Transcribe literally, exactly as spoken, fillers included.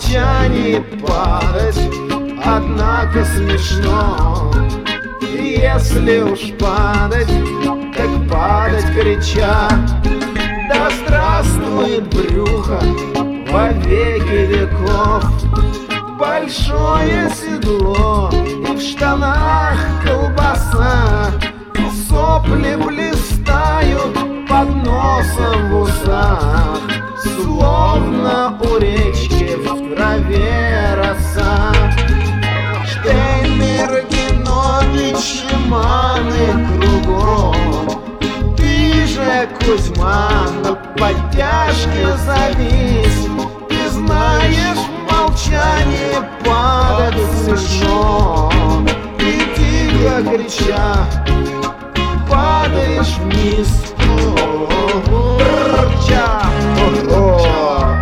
молчании падать, однако смешно. И если уж падать, так падать крича: да здравствует брюхо во веки веков! Большое седло и в штанах колбаса, сопли блистают под носом в усах, словно у речки в траве роса. Штейнмер, Генович, Маны кругом. Ты же, Кузьма, на подтяжке завис, и знаешь, в молчании падать смешно. И тихо крича падаешь вниз. Рча,